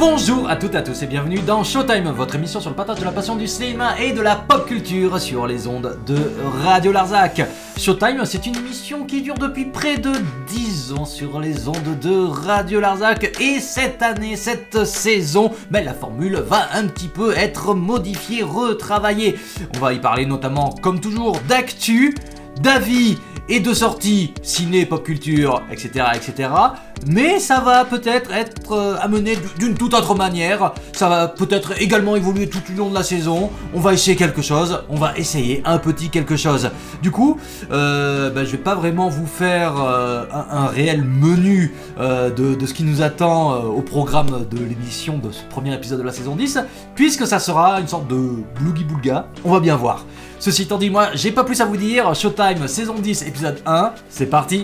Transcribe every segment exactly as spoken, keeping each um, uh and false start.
Bonjour à toutes et à tous et bienvenue dans Showtime, votre émission sur le partage de la passion du cinéma et de la pop culture sur les ondes de Radio Larzac. Showtime, c'est une émission qui dure depuis près de dix ans sur les ondes de Radio Larzac et cette année, cette saison, ben, la formule va un petit peu être modifiée, retravaillée. On va y parler notamment, comme toujours, d'actu, d'avis et de sorties ciné, pop culture, et cetera, et cetera. Mais ça va peut-être être euh, amené d'une toute autre manière. Ça va peut-être également évoluer tout au long de la saison. On va essayer quelque chose. On va essayer un petit quelque chose. Du coup, euh, bah, je vais pas vraiment vous faire euh, un, un réel menu euh, de, de ce qui nous attend euh, au programme de l'émission de ce premier épisode de la saison dix, puisque ça sera une sorte de blougi-boulga. On va bien voir. Ceci étant dit, moi, j'ai pas plus à vous dire. Showtime, saison dix, épisode un, c'est parti.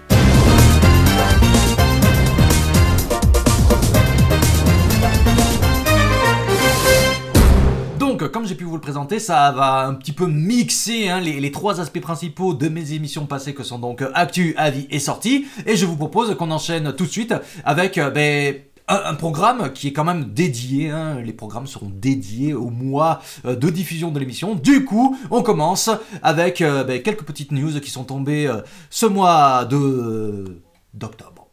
Donc, comme j'ai pu vous le présenter, ça va un petit peu mixer hein, les, les trois aspects principaux de mes émissions passées, que sont donc actu, avis et sorties. Et je vous propose qu'on enchaîne tout de suite avec... Euh, ben, Un, un programme qui est quand même dédié, hein, les programmes seront dédiés au mois euh, de diffusion de l'émission. Du coup, on commence avec euh, bah, quelques petites news qui sont tombées euh, ce mois de euh, d'octobre.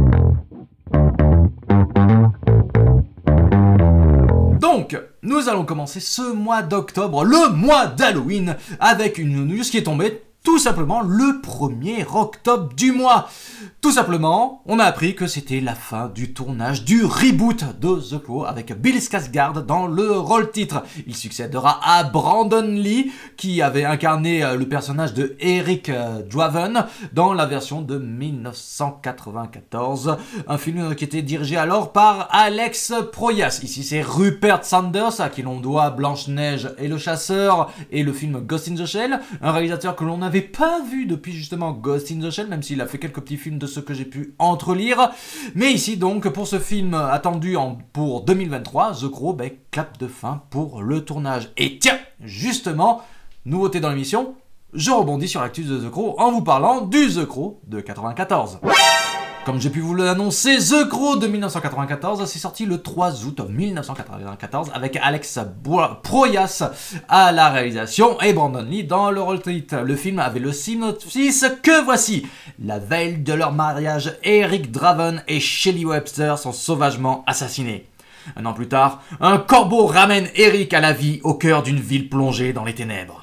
Donc, nous allons commencer ce mois d'octobre, le mois d'Halloween, avec une news qui est tombée tout simplement le premier octobre du mois. Tout simplement, on a appris que c'était la fin du tournage du reboot de The Crow avec Bill Skarsgård dans le rôle titre. Il succédera à Brandon Lee qui avait incarné le personnage de Eric Draven dans la version de dix-neuf cent quatre-vingt-quatorze. Un film qui était dirigé alors par Alex Proyas. Ici c'est Rupert Sanders à qui l'on doit Blanche-Neige et le Chasseur et le film Ghost in the Shell. Un réalisateur que l'on n'avait pas vu depuis justement Ghost in the Shell, même s'il a fait quelques petits films de ce que j'ai pu entrelire. Mais ici donc, pour ce film attendu en, pour deux mille vingt-trois, The Crow, ben, clap de fin pour le tournage. Et tiens, justement, nouveauté dans l'émission, je rebondis sur l'actu de The Crow en vous parlant du The Crow de quatre-vingt-quatorze. Comme j'ai pu vous l'annoncer, The Crow de dix-neuf cent quatre-vingt-quatorze, c'est sorti le trois août dix-neuf cent quatre-vingt-quatorze avec Alex Proyas à la réalisation et Brandon Lee dans le rôle titre. Le film avait le synopsis que voici. La veille de leur mariage, Eric Draven et Shelley Webster sont sauvagement assassinés. Un an plus tard, un corbeau ramène Eric à la vie au cœur d'une ville plongée dans les ténèbres.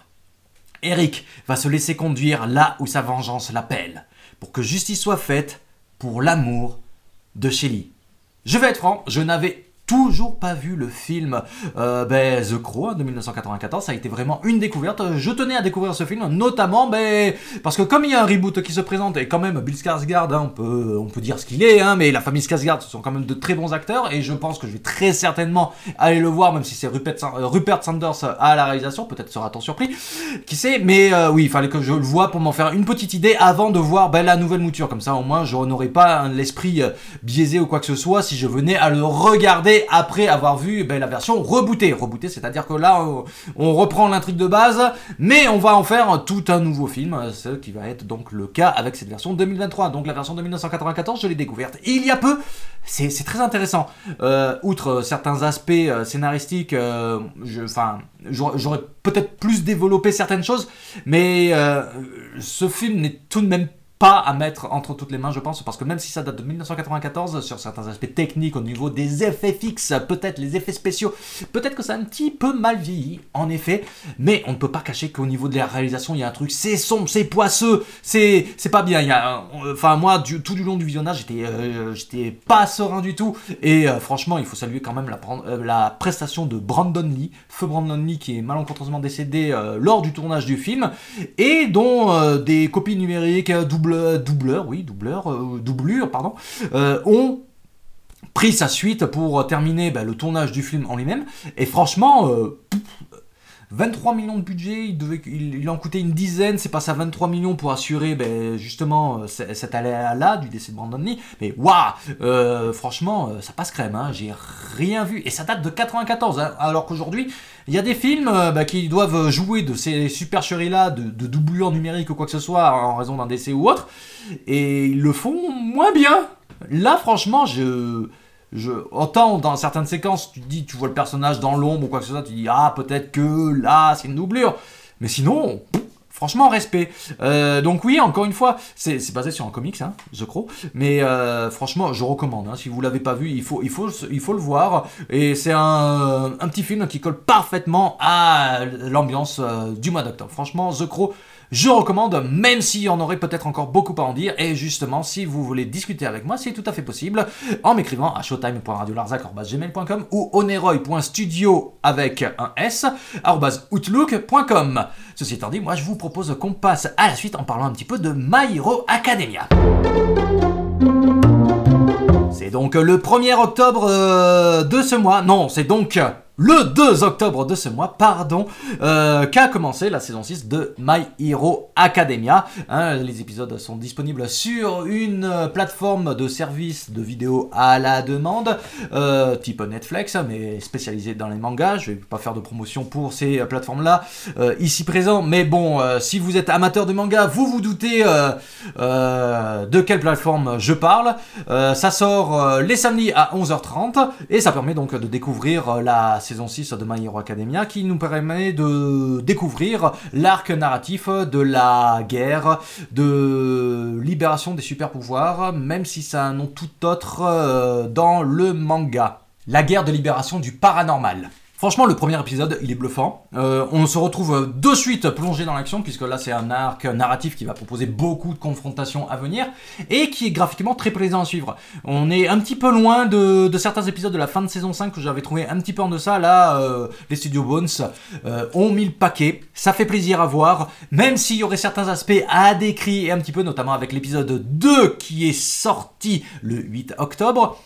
Eric va se laisser conduire là où sa vengeance l'appelle, pour que justice soit faite pour l'amour de Shelley. Je vais être franc, je n'avais toujours pas vu le film euh, ben, The Crow de dix-neuf cent quatre-vingt-quatorze, ça a été vraiment une découverte. Je tenais à découvrir ce film, notamment ben, parce que comme il y a un reboot qui se présente, et quand même Bill Skarsgård, hein, on, peut, on peut dire ce qu'il est, hein, mais la famille Skarsgård, ce sont quand même de très bons acteurs, et je pense que je vais très certainement aller le voir, même si c'est Rupert, euh, Rupert Sanders à la réalisation, peut-être sera-t-on surpris, qui sait, mais euh, oui, il fallait que je le voie pour m'en faire une petite idée avant de voir ben, la nouvelle mouture, comme ça au moins je n'aurais pas hein, l'esprit euh, biaisé ou quoi que ce soit si je venais à le regarder après avoir vu ben, la version rebootée. Rebootée, c'est-à-dire que là, on, on reprend l'intrigue de base, mais on va en faire tout un nouveau film, ce qui va être donc le cas avec cette version deux mille vingt-trois. Donc la version de dix-neuf cent quatre-vingt-quatorze, je l'ai découverte il y a peu. C'est, c'est très intéressant. Euh, outre certains aspects euh, scénaristiques, euh, je, enfin, j'aurais, j'aurais peut-être plus développé certaines choses, mais euh, ce film n'est tout de même pas à mettre entre toutes les mains, je pense, parce que même si ça date de dix-neuf cent quatre-vingt-quatorze, sur certains aspects techniques, au niveau des effets fixes, peut-être les effets spéciaux, peut-être que ça a un petit peu mal vieilli, en effet, mais on ne peut pas cacher qu'au niveau de la réalisation, il y a un truc, c'est sombre, c'est poisseux, c'est, c'est pas bien, il y a, enfin, moi, du, tout du long du visionnage, j'étais, euh, j'étais pas serein du tout, et euh, franchement, il faut saluer quand même la, euh, la prestation de Brandon Lee, feu Brandon Lee, qui est malencontreusement décédé euh, lors du tournage du film, et dont euh, des copies numériques, double doubleurs, oui, doubleurs, euh, doublures, pardon, euh, ont pris sa suite pour terminer bah, le tournage du film en lui-même. Et franchement, euh, vingt-trois millions de budget, il, devait, il, il en coûtait une dizaine, c'est passé à vingt-trois millions pour assurer ben, justement cet aléa-là du décès de Brandon Lee. Mais waouh, euh, franchement, ça passe crème, hein, j'ai rien vu. Et ça date de quatre-vingt-quatorze, hein, alors qu'aujourd'hui, il y a des films euh, bah, qui doivent jouer de ces supercheries-là, de, de doublure numérique ou quoi que ce soit en raison d'un décès ou autre, et ils le font moins bien. Là, franchement, je... Je, autant dans certaines séquences, tu te dis, tu vois le personnage dans l'ombre ou quoi que ce soit, tu dis ah peut-être que là c'est une doublure, mais sinon, pff, franchement respect. Euh, donc oui, encore une fois, c'est, c'est basé sur un comics, hein, The Crow, mais euh, franchement je recommande. Hein, si vous l'avez pas vu, il faut, il faut, il faut le voir. Et c'est un, un petit film qui colle parfaitement à l'ambiance euh, du mois d'octobre. Franchement, The Crow. Je recommande, même s'il y en aurait peut-être encore beaucoup à en dire. Et justement, si vous voulez discuter avec moi, c'est tout à fait possible en m'écrivant à showtime point radio larzac arobase gmail point com ou oneroy point studio avec un S arobase outlook point com. Ceci étant dit, moi je vous propose qu'on passe à la suite en parlant un petit peu de My Hero Academia. C'est donc le premier octobre euh, de ce mois. Non, c'est donc le deux octobre de ce mois, pardon, euh, qu'a commencé la saison six de My Hero Academia. Hein, les épisodes sont disponibles sur une plateforme de service de vidéo à la demande, euh, type Netflix, mais spécialisée dans les mangas. Je vais pas faire de promotion pour ces plateformes-là euh, ici présent, mais bon, euh, si vous êtes amateur de manga, vous vous doutez euh, euh, de quelle plateforme je parle. Euh, ça sort euh, les samedis à onze heures trente et ça permet donc de découvrir euh, la saison six de My Hero Academia qui nous permet de découvrir l'arc narratif de la guerre, de libération des super pouvoirs, même si ça a un nom tout autre euh, dans le manga. La guerre de libération du paranormal. Franchement, le premier épisode, il est bluffant. Euh, on se retrouve de suite plongé dans l'action, puisque là, c'est un arc narratif qui va proposer beaucoup de confrontations à venir, et qui est graphiquement très plaisant à suivre. On est un petit peu loin de, de certains épisodes de la fin de saison cinq, que j'avais trouvé un petit peu en deçà. Là, euh, les studios Bones euh, ont mis le paquet. Ça fait plaisir à voir, même s'il y aurait certains aspects à décrire, un petit peu, notamment avec l'épisode deux, qui est sorti le huit octobre.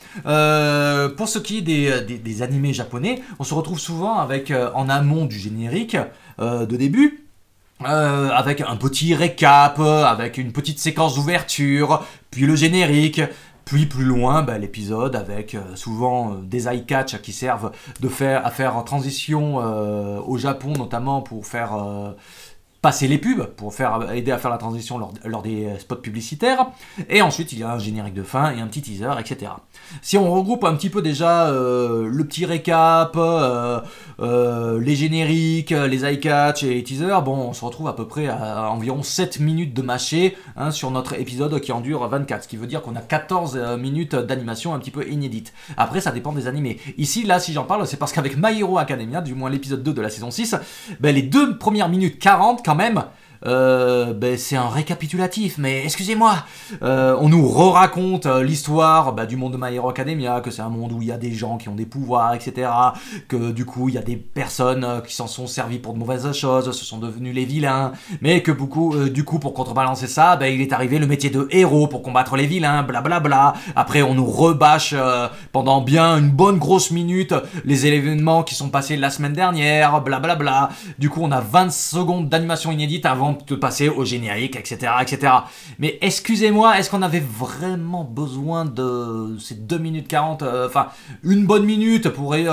Euh, pour ce qui est des, des, des animés japonais, on se retrouve souvent avec euh, en amont du générique euh, de début, euh, avec un petit récap, avec une petite séquence d'ouverture, puis le générique, puis plus loin bah, l'épisode avec euh, souvent euh, des eye catch qui servent de faire, à faire transition euh, au Japon, notamment pour faire euh, passer les pubs, pour faire, aider à faire la transition lors, lors des spots publicitaires. Et ensuite, il y a un générique de fin et un petit teaser, et cetera. Si on regroupe un petit peu déjà euh, le petit récap, euh, euh, les génériques, les eye catch et les teasers, bon, on se retrouve à peu près à, à environ sept minutes de mâché hein, sur notre épisode qui en dure vingt-quatre, ce qui veut dire qu'on a quatorze minutes d'animation un petit peu inédite. Après, ça dépend des animés. Ici, là, si j'en parle, c'est parce qu'avec My Hero Academia, du moins l'épisode deux de la saison six, ben, les deux premières minutes quarante, quand même, euh, ben, c'est un récapitulatif, mais excusez-moi, euh, on nous re-raconte euh, l'histoire bah, du monde de My Hero Academia, que c'est un monde où il y a des gens qui ont des pouvoirs, et cetera. Que du coup, il y a des personnes euh, qui s'en sont servies pour de mauvaises choses, ce sont devenus les vilains, mais que beaucoup, euh, du coup, pour contrebalancer ça, ben, il est arrivé le métier de héros pour combattre les vilains, blablabla. Bla bla. Après, on nous rebâche euh, pendant bien une bonne grosse minute les événements qui sont passés la semaine dernière, blablabla. Bla bla. Du coup, on a vingt secondes d'animation inédite avant de passer au générique, et cetera, et cetera. Mais excusez-moi, est-ce qu'on avait vraiment besoin de ces deux minutes quarante, enfin, euh, une bonne minute pour re-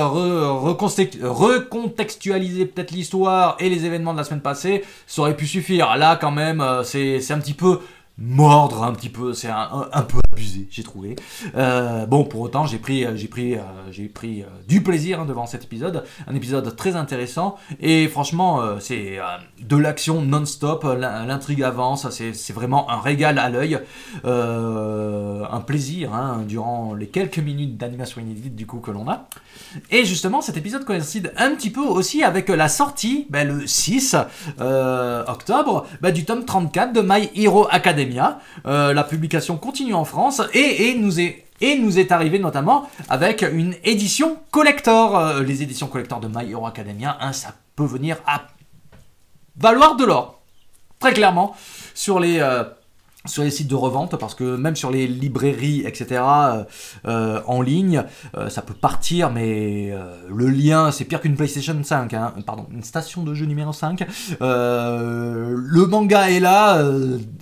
re- recontextualiser peut-être l'histoire et les événements de la semaine passée, ça aurait pu suffire. Là, quand même, euh, c'est, c'est un petit peu mordre un petit peu, c'est un, un, un peu abusé, j'ai trouvé. Euh, bon, pour autant, j'ai pris, j'ai pris, euh, j'ai pris euh, du plaisir hein, devant cet épisode, un épisode très intéressant, et franchement, euh, c'est euh, de l'action non-stop, l'intrigue avance, c'est, c'est vraiment un régal à l'œil, euh, un plaisir hein, durant les quelques minutes d'animation inédite du coup que l'on a. Et justement, cet épisode coïncide un petit peu aussi avec la sortie, ben, le six euh, octobre, ben, du tome trente-quatre de My Hero Academia. Euh, la publication continue en France et, et, nous est, et nous est arrivé notamment avec une édition collector. Euh, les éditions collector de My Hero Academia, hein, ça peut venir à valoir de l'or, très clairement, sur les... Euh, sur les sites de revente, parce que même sur les librairies, et cetera, euh, euh, en ligne, euh, ça peut partir, mais euh, le lien, c'est pire qu'une PlayStation cinq, hein, pardon, une station de jeu numéro cinq. Euh, le manga est là, euh,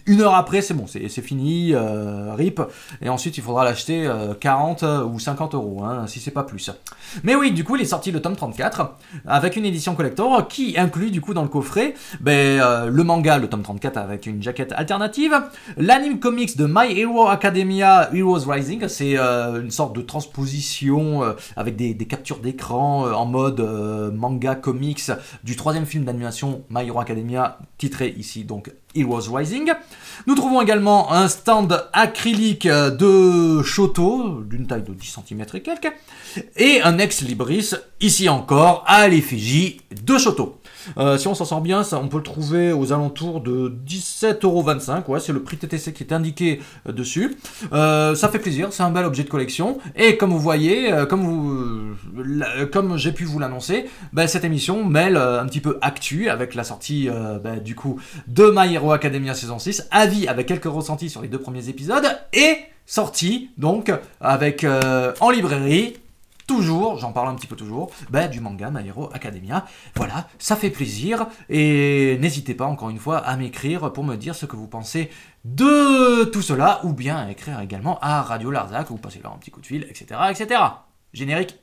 une heure après, c'est bon, c'est, c'est fini, euh, rip, et ensuite il faudra l'acheter euh, quarante ou cinquante euros, hein, si c'est pas plus. Mais oui, du coup, il est sorti le tome trente-quatre, avec une édition collector qui inclut du coup dans le coffret ben, euh, le manga, le tome trente-quatre avec une jaquette alternative, l'anime comics de My Hero Academia Heroes Rising, c'est euh, une sorte de transposition euh, avec des, des captures d'écran euh, en mode euh, manga comics du troisième film d'animation My Hero Academia, titré ici donc Heroes Rising. Nous trouvons également un stand acrylique de Shoto, d'une taille de dix centimètres et quelques, et un ex-libris, ici encore, à l'effigie de Shoto. Euh, si on s'en sort bien, ça, on peut le trouver aux alentours de dix-sept euros vingt-cinq, ouais, c'est le prix T T C qui est indiqué euh, dessus. Euh, ça fait plaisir, c'est un bel objet de collection, et comme vous voyez, euh, comme, vous, euh, la, comme j'ai pu vous l'annoncer, bah, cette émission mêle euh, un petit peu actu avec la sortie euh, bah, du coup de My Hero Academia saison six, avis avec quelques ressentis sur les deux premiers épisodes, et sortie donc avec euh, en librairie, toujours, j'en parle un petit peu toujours, bah, du manga My Hero Academia. Voilà, ça fait plaisir, et n'hésitez pas encore une fois à m'écrire pour me dire ce que vous pensez de tout cela, ou bien à écrire également à Radio Larzac, ou passer leur un petit coup de fil, et cetera, et cetera. Générique.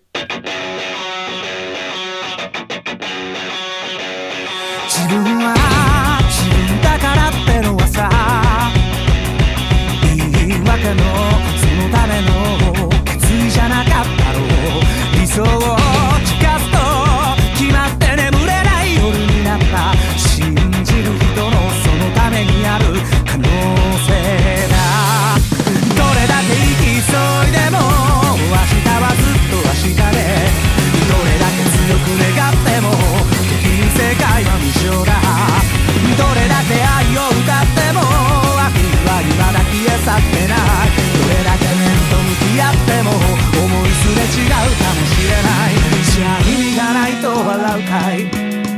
自分は自分だからってのはさ、言い訳のそのための決意じゃなかったろう。理想を近づと決まって眠れない夜になった。信じる人のそのためにある可能性だ。どれだけ生き急いでも明日はずっと明日で、どれだけ強く願っても世界は無常だ。どれだけ愛を歌っても悪意は未だ消え去ってない。どれだけ面と向き合っても思いすれ違うかもしれない。じゃあ意味がないと笑うかい。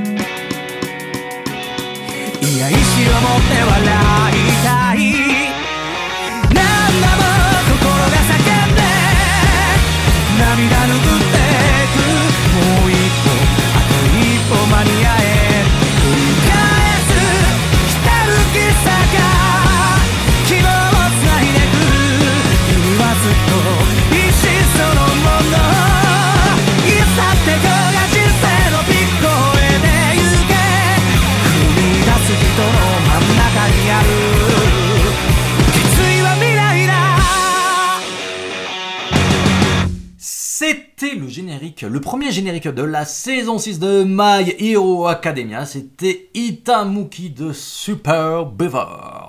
いや意志を持って笑いたい。何度も心が叫んで涙拭ってく。もう一歩一歩間に合え繰り返す来たるきさが希望をつないでく。君はずっと意志そのもの。いさって今日が人生のピッコへで行け。踏み出す人の真ん中にある決意は未来だ。 C'était le générique, le premier générique de la saison six de My Hero Academia, c'était Itamuki de Super Beaver.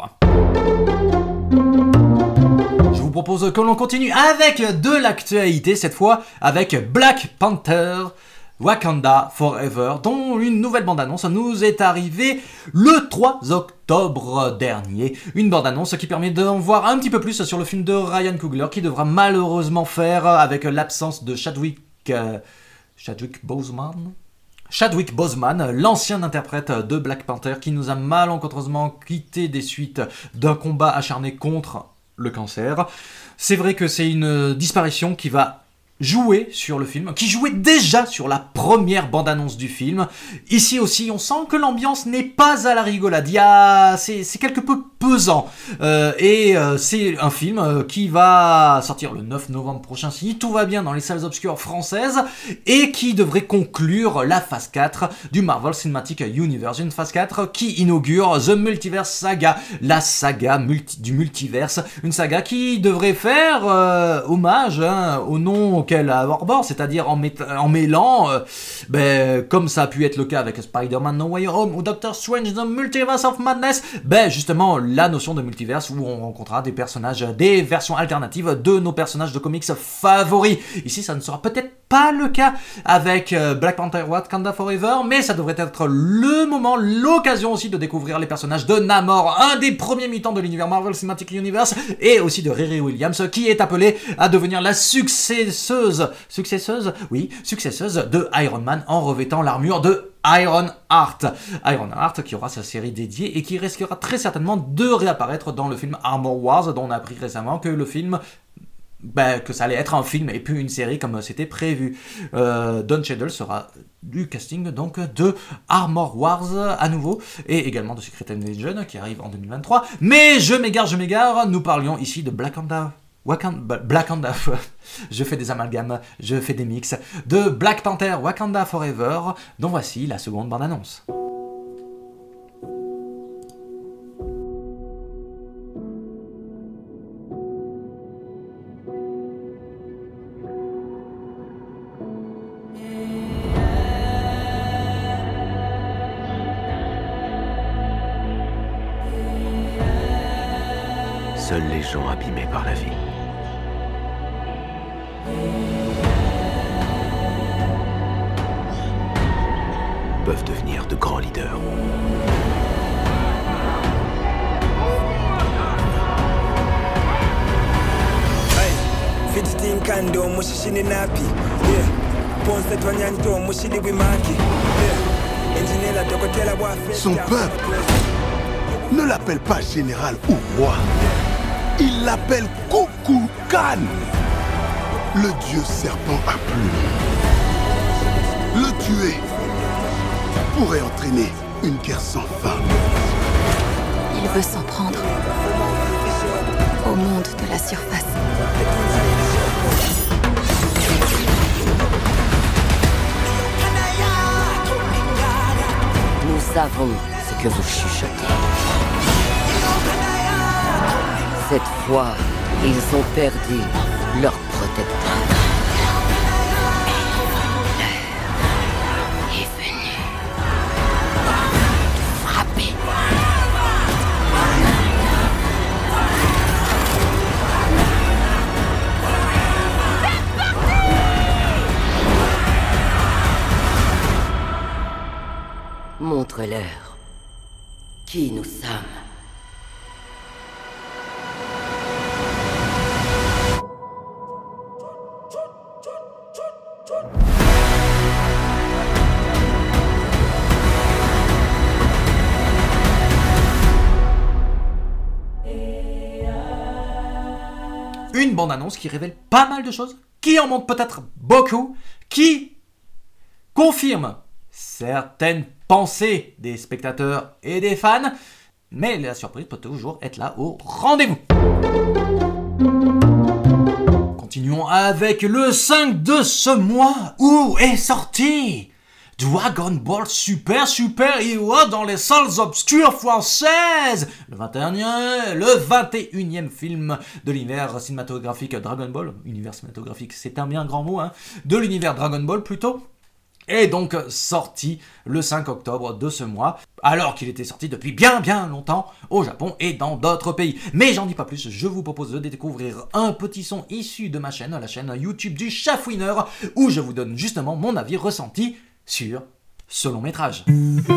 Je vous propose que l'on continue avec de l'actualité, cette fois avec Black Panther Wakanda Forever, dont une nouvelle bande-annonce nous est arrivée le trois octobre dernier. Une bande-annonce qui permet d'en voir un petit peu plus sur le film de Ryan Coogler, qui devra malheureusement faire avec l'absence de Chadwick... Euh, Chadwick Boseman Chadwick Boseman, l'ancien interprète de Black Panther, qui nous a malencontreusement quitté des suites d'un combat acharné contre le cancer. C'est vrai que c'est une disparition qui va jouer sur le film, qui jouait déjà sur la première bande-annonce du film. Ici aussi, on sent que l'ambiance n'est pas à la rigolade. Il y a... c'est, c'est quelque peu pesant. Euh, et euh, c'est un film euh, qui va sortir le neuf novembre prochain, si tout va bien, dans les salles obscures françaises, et qui devrait conclure la phase quatre du Marvel Cinematic Universe. Une phase quatre qui inaugure The Multiverse Saga, la saga multi- du multiverse. Une saga qui devrait faire euh, hommage hein, au nom auquel à arbore, c'est-à-dire en, met- en mêlant, euh, ben, comme ça a pu être le cas avec Spider-Man No Way Home ou Doctor Strange The Multiverse of Madness, ben justement la notion de multiverse où on rencontrera des personnages, des versions alternatives de nos personnages de comics favoris. Ici, ça ne sera peut-être pas le cas avec Black Panther Wakanda Forever, mais ça devrait être le moment, l'occasion aussi de découvrir les personnages de Namor, un des premiers mutants de l'univers Marvel Cinematic Universe, et aussi de Riri Williams, qui est appelée à devenir la successeuse, successeuse, oui, successeuse de Iron Man en revêtant l'armure de Iron Heart. Iron Heart qui aura sa série dédiée et qui risquera très certainement de réapparaître dans le film Armor Wars, dont on a appris récemment que le film bah, que ça allait être un film et puis une série comme c'était prévu. Euh, Don Cheadle sera du casting donc de Armor Wars à nouveau et également de Secret Invasion qui arrive en deux mille vingt-trois. Mais je m'égare, je m'égare, nous parlions ici de Black Panther. Wakanda, Black Panther, je fais des amalgames, je fais des mix, de Black Panther Wakanda Forever, dont voici la seconde bande-annonce. Seuls les gens abîmés par la vie peuvent devenir de grands leaders. Son peuple ne l'appelle pas général ou roi. Il l'appelle Kukulkan, le dieu serpent à plumes. Le tuer pourrait entraîner une guerre sans fin. Il veut s'en prendre au monde de la surface. Nous savons ce que vous chuchotez. Cette fois, ils ont perdu leur protecteur. L'heure est venue de frapper. Montre-leur qui nous sommes. Une bande-annonce qui révèle pas mal de choses, qui en montre peut-être beaucoup, qui confirme certaines pensées des spectateurs et des fans, mais la surprise peut toujours être là au rendez-vous. Continuons avec le cinq de ce mois où est sorti Dragon Ball Super Super Hero dans les salles obscures françaises. Le vingt et unième, le vingt et unième film de l'univers cinématographique Dragon Ball. Univers cinématographique, c'est un bien grand mot, hein. De l'univers Dragon Ball plutôt. Est donc sorti le cinq octobre de ce mois, alors qu'il était sorti depuis bien bien longtemps au Japon et dans d'autres pays. Mais j'en dis pas plus, je vous propose de découvrir un petit son issu de ma chaîne, la chaîne YouTube du Chafouineur, où je vous donne justement mon avis ressenti sur ce long métrage.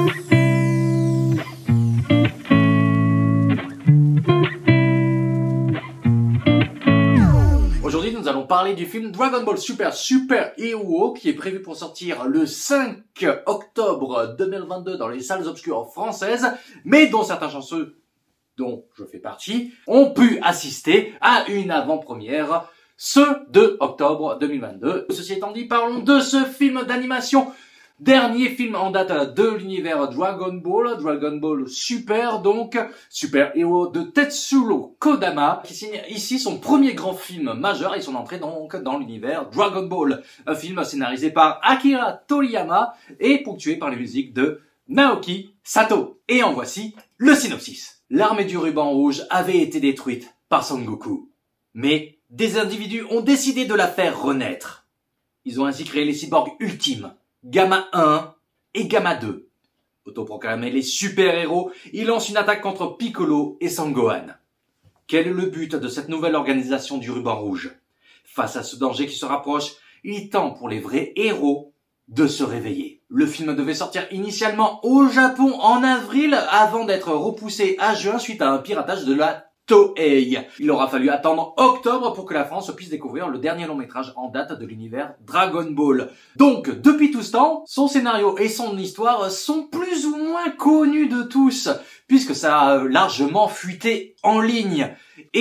Aujourd'hui, nous allons parler du film Dragon Ball Super Super Hero qui est prévu pour sortir le cinq octobre deux mille vingt-deux dans les salles obscures françaises, mais dont certains chanceux, dont je fais partie, ont pu assister à une avant-première ce deux octobre deux mille vingt-deux. Ceci étant dit, parlons de ce film d'animation. Dernier film en date de l'univers Dragon Ball, Dragon Ball Super, donc Super Hero de Tetsuro Kodama, qui signe ici son premier grand film majeur et son entrée donc dans l'univers Dragon Ball. Un film scénarisé par Akira Toriyama et ponctué par les musiques de Naoki Sato. Et en voici le synopsis. L'armée du ruban rouge avait été détruite par Son Goku, mais des individus ont décidé de la faire renaître. Ils ont ainsi créé les cyborgs ultimes, Gamma un et Gamma deux. Autoproclamés les super-héros, ils lancent une attaque contre Piccolo et Sangohan. Quel est le but de cette nouvelle organisation du ruban rouge? Face à ce danger qui se rapproche, il est temps pour les vrais héros de se réveiller. Le film devait sortir initialement au Japon en avril avant d'être repoussé à juin suite à un piratage de la Toei. Il aura fallu attendre octobre pour que la France puisse découvrir le dernier long métrage en date de l'univers Dragon Ball. Donc, depuis tout ce temps, son scénario et son histoire sont plus ou moins connus de tous, puisque ça a largement fuité en ligne. Et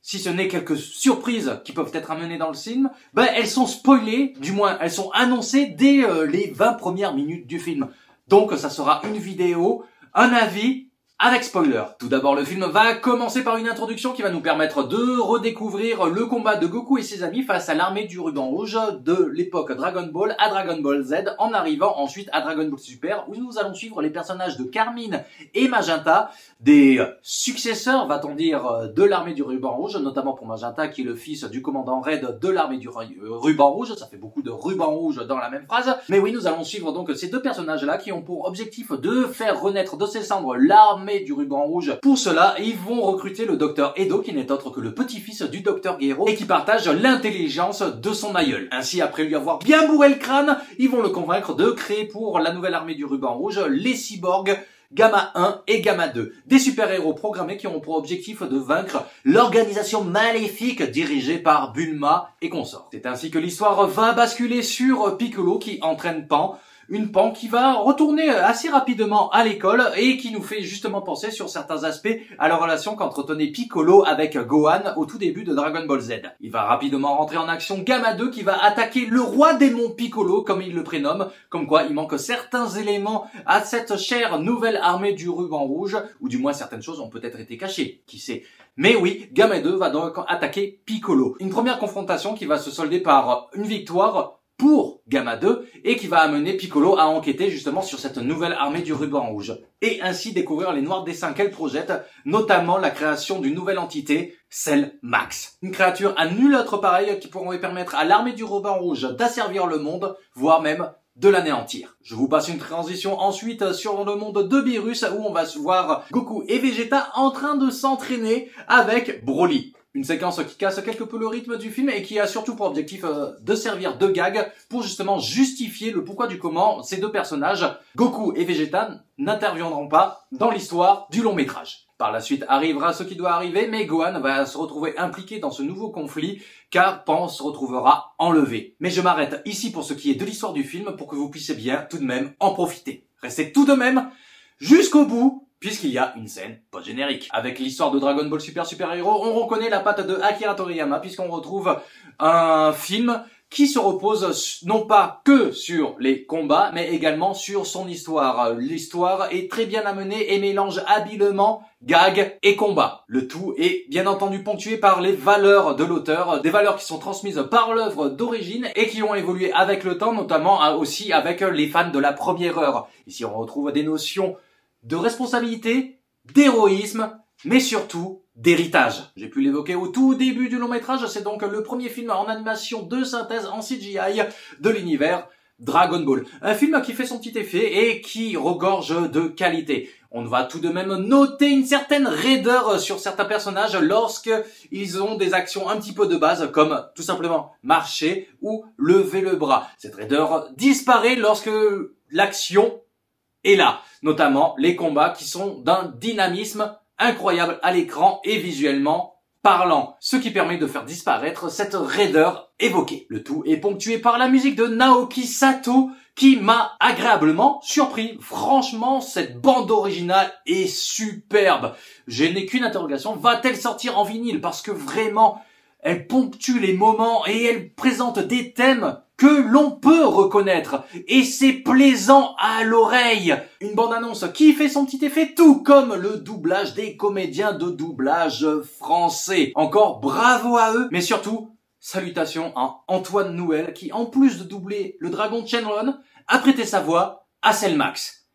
si ce n'est quelques surprises qui peuvent être amenées dans le film, ben elles sont spoilées, du moins elles sont annoncées dès euh, les vingt premières minutes du film. Donc ça sera une vidéo, un avis avec spoiler. Tout d'abord, le film va commencer par une introduction qui va nous permettre de redécouvrir le combat de Goku et ses amis face à l'armée du ruban rouge de l'époque Dragon Ball à Dragon Ball Z, en arrivant ensuite à Dragon Ball Super, où nous allons suivre les personnages de Carmine et Magenta, des successeurs, va-t-on dire, de l'armée du ruban rouge, notamment pour Magenta qui est le fils du commandant Red de l'armée du ruban rouge. Ça fait beaucoup de ruban rouge dans la même phrase. Mais oui, nous allons suivre donc ces deux personnages-là qui ont pour objectif de faire renaître de ses cendres l'armée du ruban rouge. Pour cela, ils vont recruter le docteur Edo, qui n'est autre que le petit-fils du docteur Gero, et qui partage l'intelligence de son aïeul. Ainsi, après lui avoir bien bourré le crâne, ils vont le convaincre de créer pour la nouvelle armée du ruban rouge les cyborgs Gamma un et Gamma deux, des super-héros programmés qui ont pour objectif de vaincre l'organisation maléfique dirigée par Bulma et consorts. C'est ainsi que l'histoire va basculer sur Piccolo qui entraîne Pan, une Pan qui va retourner assez rapidement à l'école et qui nous fait justement penser sur certains aspects à la relation qu'entretenait Piccolo avec Gohan au tout début de Dragon Ball Z. Il va rapidement rentrer en action Gamma deux qui va attaquer le roi démon Piccolo, comme il le prénomme, comme quoi il manque certains éléments à cette chère nouvelle armée du ruban rouge, ou du moins certaines choses ont peut-être été cachées, qui sait. Mais oui, Gamma deux va donc attaquer Piccolo. Une première confrontation qui va se solder par une victoire pour Gamma deux et qui va amener Piccolo à enquêter justement sur cette nouvelle armée du ruban rouge et ainsi découvrir les noirs dessins qu'elle projette, notamment la création d'une nouvelle entité, Cell Max. Une créature à nul autre pareil qui pourrait permettre à l'armée du ruban rouge d'asservir le monde, voire même de l'anéantir. Je vous passe une transition ensuite sur le monde de Beerus où on va voir Goku et Vegeta en train de s'entraîner avec Broly. Une séquence qui casse quelque peu le rythme du film et qui a surtout pour objectif euh, de servir de gag pour justement justifier le pourquoi du comment ces deux personnages, Goku et Vegeta, n'interviendront pas dans l'histoire du long métrage. Par la suite arrivera ce qui doit arriver, mais Gohan va se retrouver impliqué dans ce nouveau conflit car Pan se retrouvera enlevé. Mais je m'arrête ici pour ce qui est de l'histoire du film pour que vous puissiez bien tout de même en profiter. Restez tout de même jusqu'au bout, puisqu'il y a une scène post-générique. Avec l'histoire de Dragon Ball Super Super Hero, on reconnaît la patte de Akira Toriyama, puisqu'on retrouve un film qui se repose non pas que sur les combats, mais également sur son histoire. L'histoire est très bien amenée et mélange habilement gag et combat. Le tout est bien entendu ponctué par les valeurs de l'auteur, des valeurs qui sont transmises par l'œuvre d'origine et qui ont évolué avec le temps, notamment aussi avec les fans de la première heure. Ici on retrouve des notions de responsabilité, d'héroïsme, mais surtout d'héritage. J'ai pu l'évoquer au tout début du long métrage, c'est donc le premier film en animation de synthèse en C G I de l'univers Dragon Ball. Un film qui fait son petit effet et qui regorge de qualité. On va tout de même noter une certaine raideur sur certains personnages lorsque ils ont des actions un petit peu de base comme tout simplement marcher ou lever le bras. Cette raideur disparaît lorsque l'action et là, notamment les combats qui sont d'un dynamisme incroyable à l'écran et visuellement parlant, ce qui permet de faire disparaître cette raideur évoquée. Le tout est ponctué par la musique de Naoki Sato qui m'a agréablement surpris. Franchement, cette bande originale est superbe. Je n'ai qu'une interrogation, va-t-elle sortir en vinyle? Parce que vraiment, elle ponctue les moments et elle présente des thèmes que l'on peut reconnaître. Et c'est plaisant à l'oreille. Une bande-annonce qui fait son petit effet, tout comme le doublage des comédiens de doublage français. Encore bravo à eux, mais surtout, salutations à Antoine Nouel, qui en plus de doubler le dragon Shenron, a prêté sa voix à Cell Max.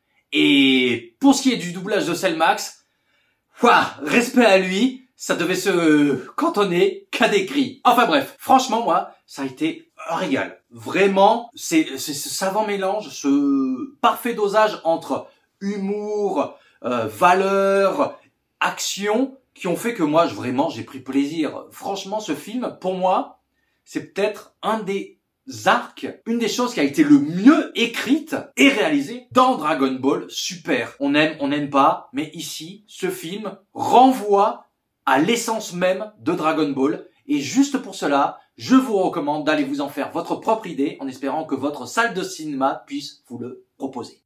Et pour ce qui est du doublage de Cell Max, ouah, respect à lui, ça devait se cantonner qu'à des cris. Enfin bref, franchement moi, ça a été un régal. Vraiment, c'est, c'est ce savant mélange, ce parfait dosage entre humour, euh, valeur, action, qui ont fait que moi, je, vraiment, j'ai pris plaisir. Franchement, ce film, pour moi, c'est peut-être un des arcs, une des choses qui a été le mieux écrite et réalisée dans Dragon Ball Super. On aime, on n'aime pas, mais ici, ce film renvoie à l'essence même de Dragon Ball. Et juste pour cela, je vous recommande d'aller vous en faire votre propre idée en espérant que votre salle de cinéma puisse vous le proposer.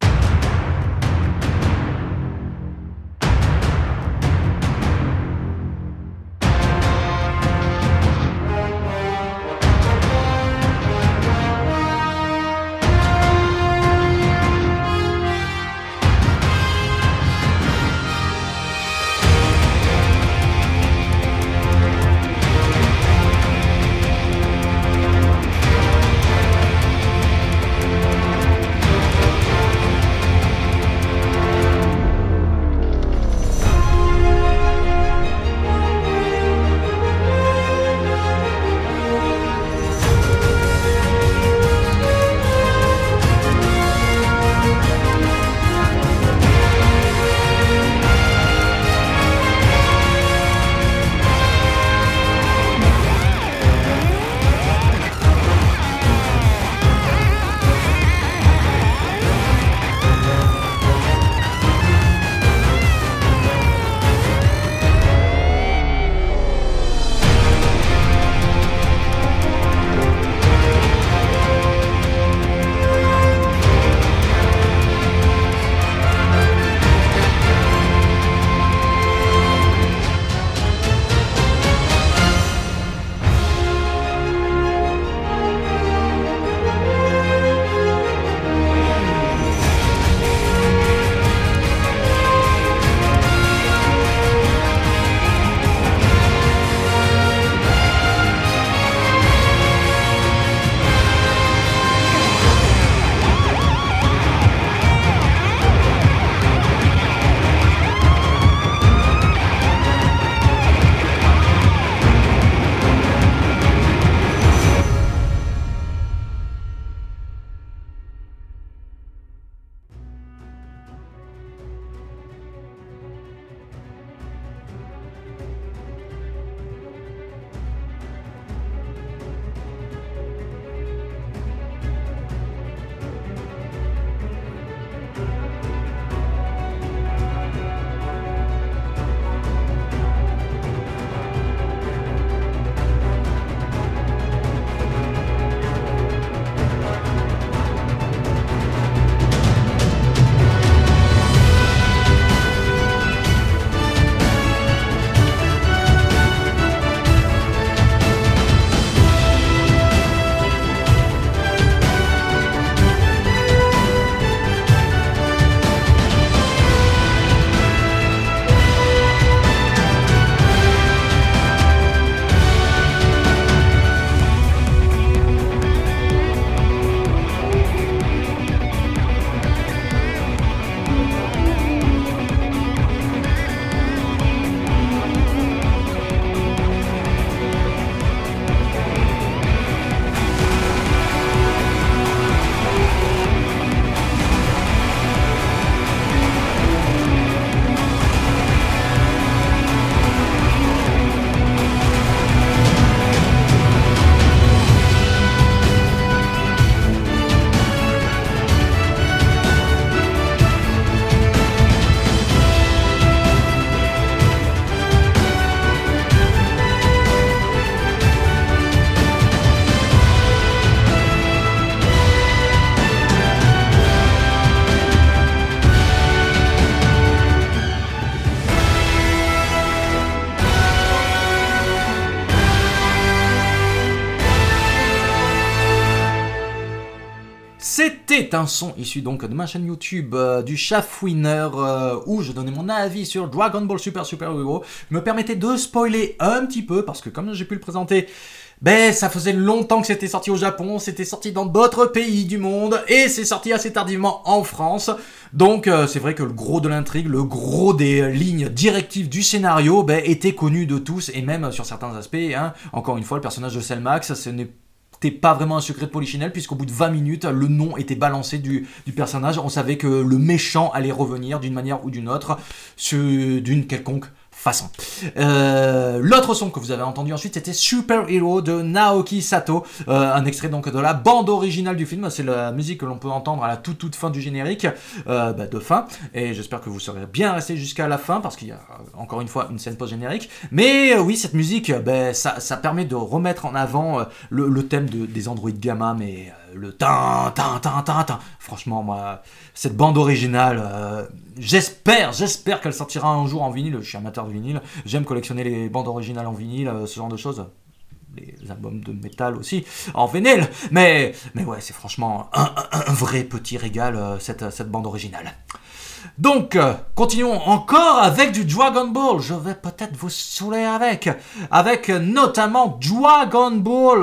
C'est un son issu donc de ma chaîne YouTube euh, du Chafouineur euh, où je donnais mon avis sur Dragon Ball Super Super Hero. Me permettait de spoiler un petit peu parce que comme j'ai pu le présenter, ben ça faisait longtemps que c'était sorti au Japon, c'était sorti dans d'autres pays du monde et c'est sorti assez tardivement en France. Donc euh, c'est vrai que le gros de l'intrigue, le gros des lignes directives du scénario ben, était connu de tous et même sur certains aspects. Hein, encore une fois, le personnage de Cellmax, ce n'est C'était pas vraiment un secret de Polichinelle puisqu'au bout de vingt minutes, le nom était balancé du, du personnage. On savait que le méchant allait revenir d'une manière ou d'une autre, d'une quelconque façon. Euh, L'autre son que vous avez entendu ensuite, c'était Super Hero de Naoki Sato, euh, un extrait donc de la bande originale du film. C'est la musique que l'on peut entendre à la toute toute fin du générique euh, bah, de fin. Et j'espère que vous serez bien restés jusqu'à la fin parce qu'il y a encore une fois une scène post-générique. Mais euh, oui, cette musique, bah, ça, ça permet de remettre en avant euh, le, le thème de, des androïdes gamma, mais euh, le tin tin tin tin tin. Franchement, moi, cette bande originale, euh, j'espère, j'espère qu'elle sortira un jour en vinyle. Je suis amateur de vinyle, j'aime collectionner les bandes originales en vinyle, euh, ce genre de choses. Les albums de métal aussi en vinyle. Mais, mais ouais, c'est franchement un, un, un vrai petit régal, euh, cette, cette bande originale. Donc, euh, continuons encore avec du Dragon Ball. Je vais peut-être vous saouler avec. Avec notamment Dragon Ball...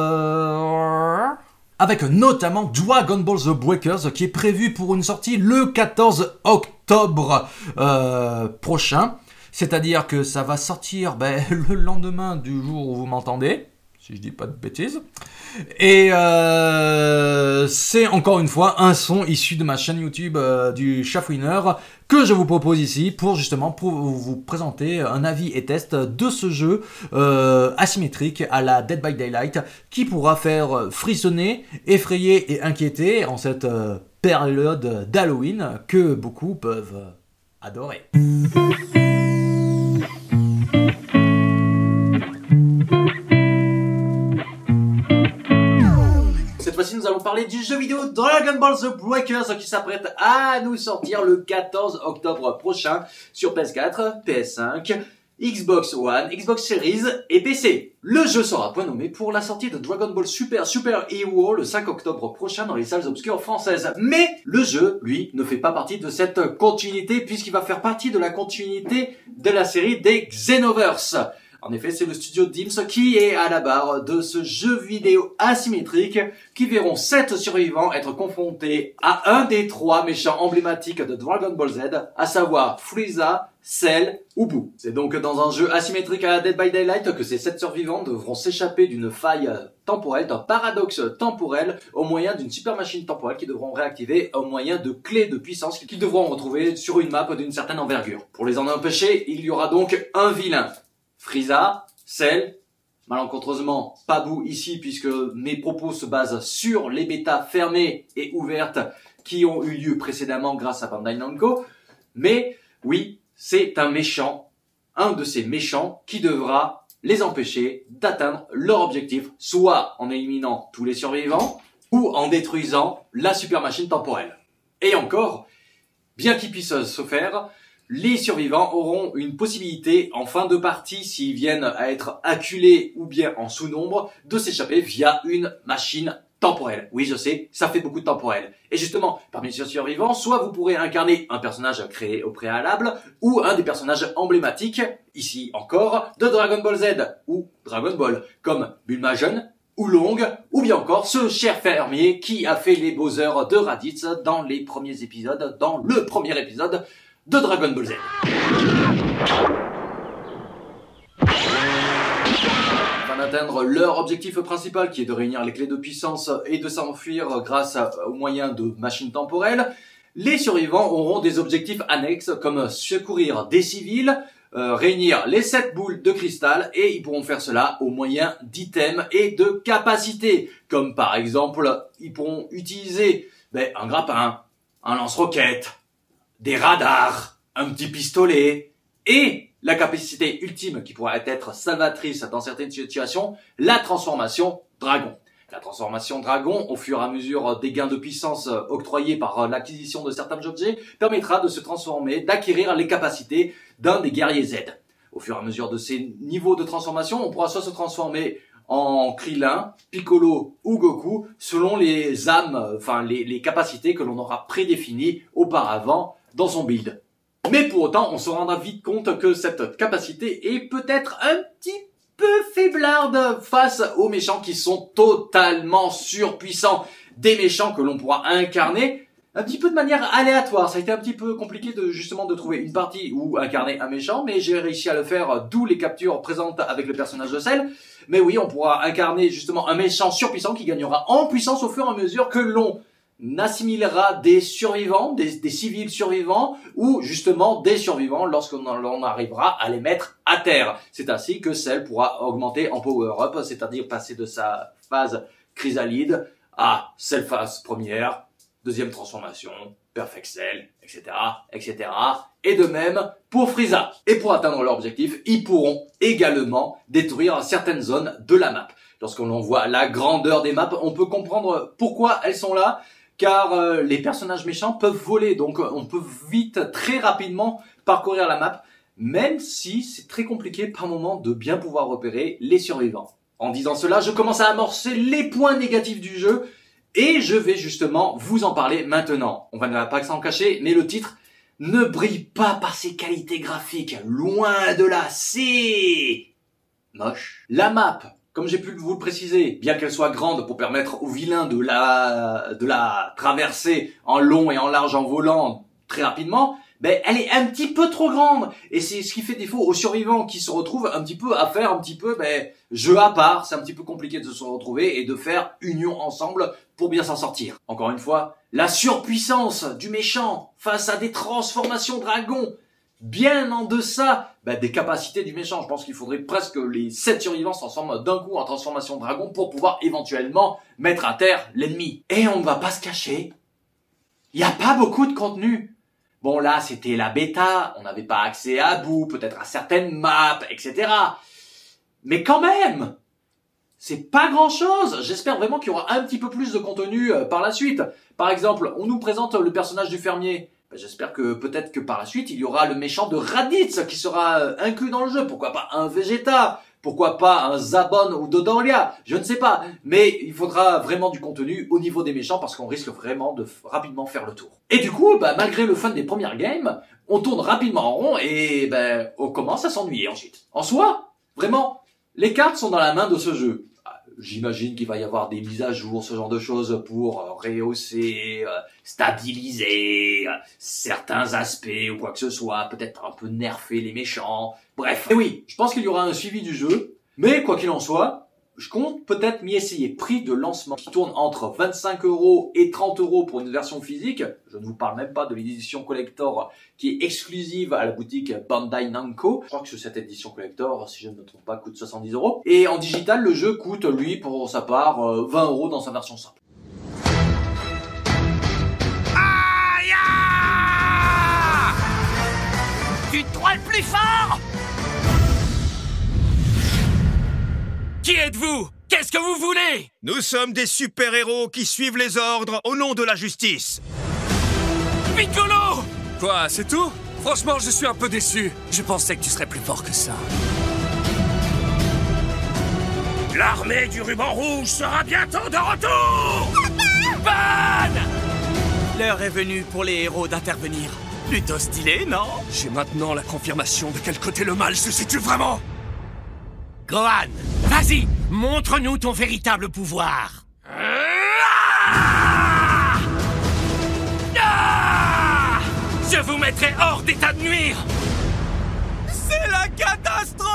Euh... Avec notamment Dragon Ball The Breakers qui est prévu pour une sortie le quatorze octobre euh, prochain. C'est-à-dire que ça va sortir ben, le lendemain du jour où vous m'entendez, si je dis pas de bêtises. Et euh, c'est encore une fois un son issu de ma chaîne YouTube euh, du Chafouineur que je vous propose ici pour justement pour vous présenter un avis et test de ce jeu euh, asymétrique à la Dead by Daylight qui pourra faire frissonner, effrayer et inquiéter en cette euh, période d'Halloween que beaucoup peuvent adorer. Cette fois-ci, nous allons parler du jeu vidéo Dragon Ball The Breakers qui s'apprête à nous sortir le quatorze octobre prochain sur P S quatre, P S cinq, Xbox One, Xbox Series et P C. Le jeu sera point nommé pour la sortie de Dragon Ball Super Super Hero le cinq octobre prochain dans les salles obscures françaises. Mais le jeu, lui, ne fait pas partie de cette continuité puisqu'il va faire partie de la continuité de la série des Xenoverse. En effet, c'est le studio Dims qui est à la barre de ce jeu vidéo asymétrique qui verront sept survivants être confrontés à un des trois méchants emblématiques de Dragon Ball Z, à savoir Frieza, Cell ou Boo. C'est donc dans un jeu asymétrique à la Dead by Daylight que ces sept survivants devront s'échapper d'une faille temporelle, d'un paradoxe temporel, au moyen d'une super machine temporelle qu'ils devront réactiver au moyen de clés de puissance qu'ils devront retrouver sur une map d'une certaine envergure. Pour les en empêcher, il y aura donc un vilain. Frieza, Cell, malencontreusement pas Boo ici puisque mes propos se basent sur les bêtas fermées et ouvertes qui ont eu lieu précédemment grâce à Bandai Namco. Mais oui, c'est un méchant, un de ces méchants qui devra les empêcher d'atteindre leur objectif, soit en éliminant tous les survivants ou en détruisant la super machine temporelle. Et encore, bien qu'il puisse se faire, les survivants auront une possibilité, en fin de partie, s'ils viennent à être acculés ou bien en sous-nombre, de s'échapper via une machine temporelle. Oui, je sais, ça fait beaucoup de temporel. Et justement, parmi ces survivants, soit vous pourrez incarner un personnage créé au préalable, ou un des personnages emblématiques, ici encore, de Dragon Ball Z, ou Dragon Ball, comme Bulma jeune, Oolong, ou bien encore ce cher fermier qui a fait les Bowser de Raditz dans les premiers épisodes, dans le premier épisode de Dragon Ball Z. Afin d'atteindre leur objectif principal qui est de réunir les clés de puissance et de s'enfuir grâce aux moyens de machines temporelles, les survivants auront des objectifs annexes comme secourir des civils, euh, réunir les sept boules de cristal et ils pourront faire cela au moyen d'items et de capacités comme par exemple ils pourront utiliser ben, un grappin, un lance-roquette, des radars, un petit pistolet, et la capacité ultime qui pourrait être salvatrice dans certaines situations, la transformation dragon. La transformation dragon, au fur et à mesure des gains de puissance octroyés par l'acquisition de certains objets, permettra de se transformer, d'acquérir les capacités d'un des guerriers Z. Au fur et à mesure de ces niveaux de transformation, on pourra soit se transformer en Krillin, Piccolo ou Goku, selon les âmes, enfin les, les capacités que l'on aura prédéfinies auparavant dans son build. Mais pour autant, on se rendra vite compte que cette capacité est peut-être un petit peu faiblarde face aux méchants qui sont totalement surpuissants. Des méchants que l'on pourra incarner un petit peu de manière aléatoire. Ça a été un petit peu compliqué de justement de trouver une partie où incarner un méchant, mais j'ai réussi à le faire, d'où les captures présentes avec le personnage de Cell. Mais oui, on pourra incarner justement un méchant surpuissant qui gagnera en puissance au fur et à mesure que l'on assimilera des survivants, des, des civils survivants, ou justement des survivants lorsqu'on on arrivera à les mettre à terre. C'est ainsi que Cell pourra augmenter en power-up, c'est-à-dire passer de sa phase chrysalide à Cell phase première, deuxième transformation, Perfect Cell, et cetera, et cetera. Et de même pour Frieza. Et pour atteindre leur objectif, ils pourront également détruire certaines zones de la map. Lorsqu'on voit la grandeur des maps, on peut comprendre pourquoi elles sont là, car euh, les personnages méchants peuvent voler, donc on peut vite, très rapidement parcourir la map, même si c'est très compliqué par moment de bien pouvoir repérer les survivants. En disant cela, je commence à amorcer les points négatifs du jeu, et je vais justement vous en parler maintenant. On va ne va pas s'en cacher, mais le titre ne brille pas par ses qualités graphiques, loin de là, c'est moche. La map, comme j'ai pu vous le préciser, bien qu'elle soit grande pour permettre aux vilains de la, de la traverser en long et en large en volant très rapidement, ben, elle est un petit peu trop grande. Et c'est ce qui fait défaut aux survivants qui se retrouvent un petit peu à faire un petit peu, ben, jeu à part. C'est un petit peu compliqué de se retrouver et de faire union ensemble pour bien s'en sortir. Encore une fois, la surpuissance du méchant face à des transformations dragons bien en deçà bah, des capacités du méchant. Je pense qu'il faudrait presque les sept survivants se transforment d'un coup en transformation dragon pour pouvoir éventuellement mettre à terre l'ennemi. Et on ne va pas se cacher, il n'y a pas beaucoup de contenu. Bon là, c'était la bêta, on n'avait pas accès à bout, peut-être à certaines maps, et cetera. Mais quand même, c'est pas grand-chose. J'espère vraiment qu'il y aura un petit peu plus de contenu euh, par la suite. Par exemple, on nous présente le personnage du fermier. Ben, j'espère que peut-être que par la suite, il y aura le méchant de Raditz qui sera euh, inclus dans le jeu. Pourquoi pas un Vegeta? Pourquoi pas un Zabon ou Dodoria? Je ne sais pas. Mais il faudra vraiment du contenu au niveau des méchants parce qu'on risque vraiment de f- rapidement faire le tour. Et du coup, bah, malgré le fun des premières games, on tourne rapidement en rond et ben, on commence à s'ennuyer ensuite. En soi, vraiment, les cartes sont dans la main de ce jeu. J'imagine qu'il va y avoir des mises à jour, ce genre de choses pour euh, rehausser, euh, stabiliser euh, certains aspects ou quoi que ce soit, peut-être un peu nerfer les méchants. Bref, et oui, je pense qu'il y aura un suivi du jeu, mais quoi qu'il en soit, je compte peut-être m'y essayer. Prix de lancement qui tourne entre vingt-cinq euros et trente euros pour une version physique. Je ne vous parle même pas de l'édition collector qui est exclusive à la boutique Bandai Namco. Je crois que cette édition collector, si je ne me trompe pas, coûte soixante-dix euros. Et en digital, le jeu coûte, lui, pour sa part, vingt euros dans sa version simple. Aïe! Tu te crois le plus fort? Qui êtes-vous? Qu'est-ce que vous voulez? Nous sommes des super-héros qui suivent les ordres au nom de la justice. Piccolo! Quoi, c'est tout? Franchement, je suis un peu déçu. Je pensais que tu serais plus fort que ça. L'armée du ruban rouge sera bientôt de retour! Ban! L'heure est venue pour les héros d'intervenir. Plutôt stylé, non? J'ai maintenant la confirmation de quel côté le mal se situe vraiment. Gohan, vas-y, montre-nous ton véritable pouvoir. Ah! Ah! Je vous mettrai hors d'état de nuire. C'est la catastrophe!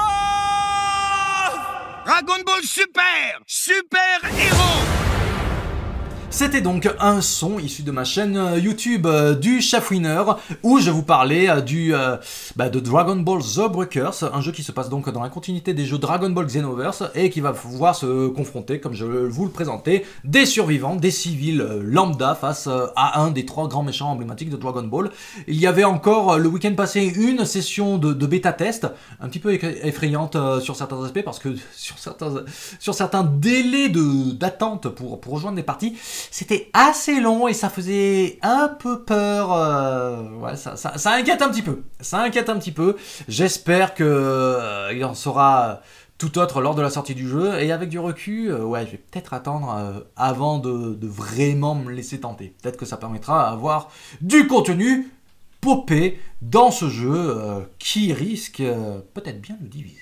Dragon Ball Super! Super héros! C'était donc un son issu de ma chaîne YouTube euh, du Chefwinner où je vous parlais euh, du euh, bah, de Dragon Ball The Breakers, un jeu qui se passe donc dans la continuité des jeux Dragon Ball Xenoverse et qui va pouvoir se confronter, comme je vous le présentais, des survivants, des civils euh, lambda face euh, à un des trois grands méchants emblématiques de Dragon Ball. Il y avait encore euh, le week-end passé une session de, de bêta test, un petit peu effrayante euh, sur certains aspects parce que sur certains, sur certains délais de, d'attente pour, pour rejoindre les parties, c'était assez long et ça faisait un peu peur. Euh, ouais, ça, ça, ça inquiète un petit peu. Ça inquiète un petit peu. J'espère que euh, il en sera tout autre lors de la sortie du jeu, et avec du recul, euh, ouais, je vais peut-être attendre euh, avant de, de vraiment me laisser tenter. Peut-être que ça permettra d'avoir du contenu popé dans ce jeu euh, qui risque euh, peut-être bien de diviser.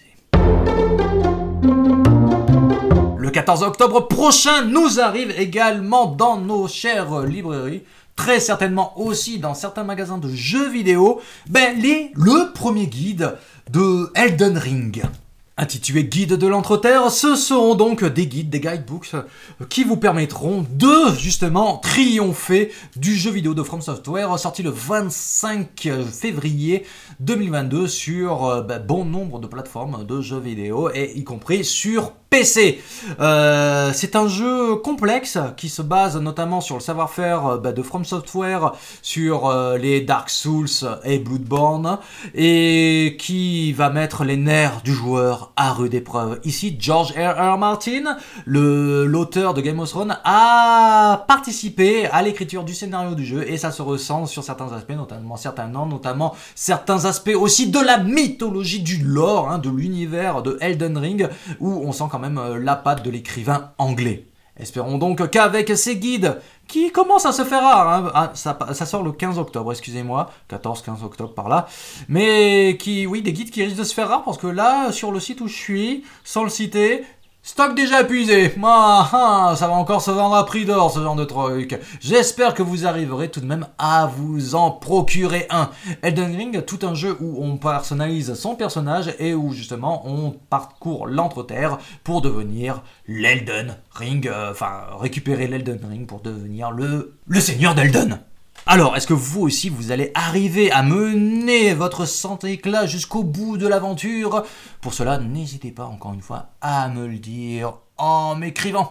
Le quatorze octobre prochain nous arrive également dans nos chères librairies, très certainement aussi dans certains magasins de jeux vidéo, ben les, le premier guide de Elden Ring. Intitulé Guide de l'Entreterre, ce seront donc des guides, des guidebooks qui vous permettront de justement triompher du jeu vidéo de From Software sorti le vingt-cinq février deux mille vingt-deux sur bah, bon nombre de plateformes de jeux vidéo et y compris sur P C. Euh, c'est un jeu complexe qui se base notamment sur le savoir-faire bah, de From Software sur euh, les Dark Souls et Bloodborne et qui va mettre les nerfs du joueur à rude épreuve. Ici, George R. R. Martin, le, l'auteur de Game of Thrones, a participé à l'écriture du scénario du jeu et ça se ressent sur certains aspects, notamment certains noms, notamment certains aspects aussi de la mythologie, du lore, hein, de l'univers de Elden Ring, où on sent quand même euh, la patte de l'écrivain anglais. Espérons donc qu'avec ces guides, qui commencent à se faire rares, hein, ah, ça, ça sort le quinze octobre, excusez-moi, quatorze quinze octobre par là, mais qui, oui, des guides qui risquent de se faire rares, parce que là, sur le site où je suis, sans le citer, stock déjà épuisé, ah, ah, ça va encore se vendre à prix d'or, ce genre de truc. J'espère que vous arriverez tout de même à vous en procurer un. Elden Ring, tout un jeu où on personnalise son personnage et où justement on parcourt l'entreterre pour devenir l'Elden Ring, euh, enfin récupérer l'Elden Ring pour devenir le, le seigneur d'Elden. Alors, est-ce que vous aussi, vous allez arriver à mener votre sang éclat jusqu'au bout de l'aventure ? Pour cela, n'hésitez pas, encore une fois, à me le dire en m'écrivant.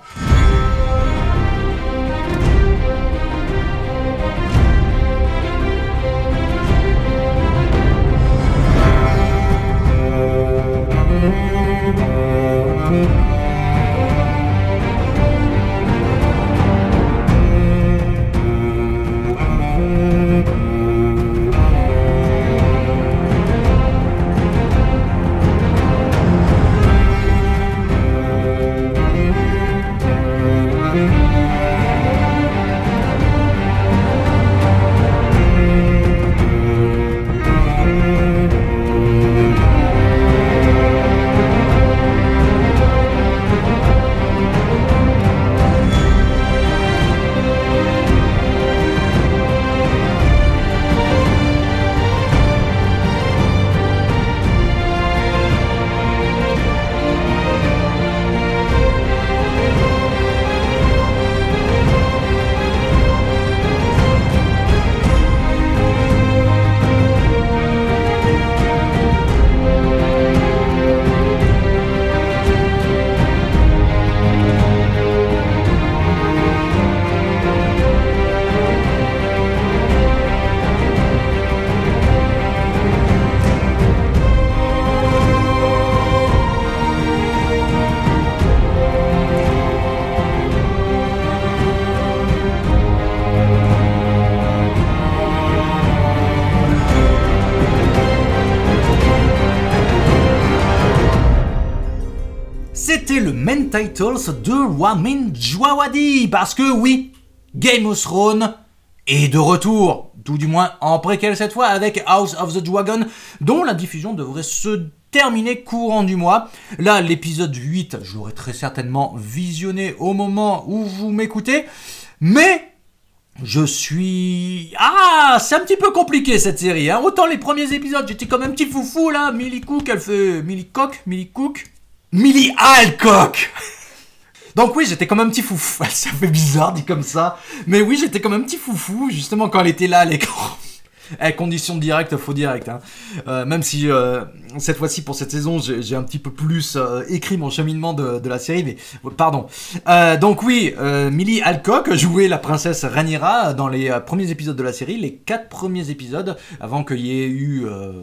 C'était le main titles de Ramin Djawadi, parce que oui, Game of Thrones est de retour, tout du moins en préquel cette fois, avec House of the Dragon, dont la diffusion devrait se terminer courant du mois. Là, l'épisode huit, je l'aurai très certainement visionné au moment où vous m'écoutez, mais je suis... Ah, c'est un petit peu compliqué cette série, hein. Autant les premiers épisodes, j'étais comme un petit foufou, là, Millie Cook, elle fait... Millie Cook, Millie Cook... Millie Alcock. Donc oui, j'étais comme un petit foufou. Ça fait bizarre dit comme ça. Mais oui, j'étais comme un petit foufou, justement quand elle était là à l'écran. Eh, condition directe, faux direct. Hein. Euh, même si euh, cette fois-ci, pour cette saison, j'ai, j'ai un petit peu plus euh, écrit mon cheminement de, de la série. Mais pardon. Euh, donc oui, euh, Millie Alcock jouait la princesse Rhaenyra dans les euh, premiers épisodes de la série. Les quatre premiers épisodes, avant qu'il y ait eu euh,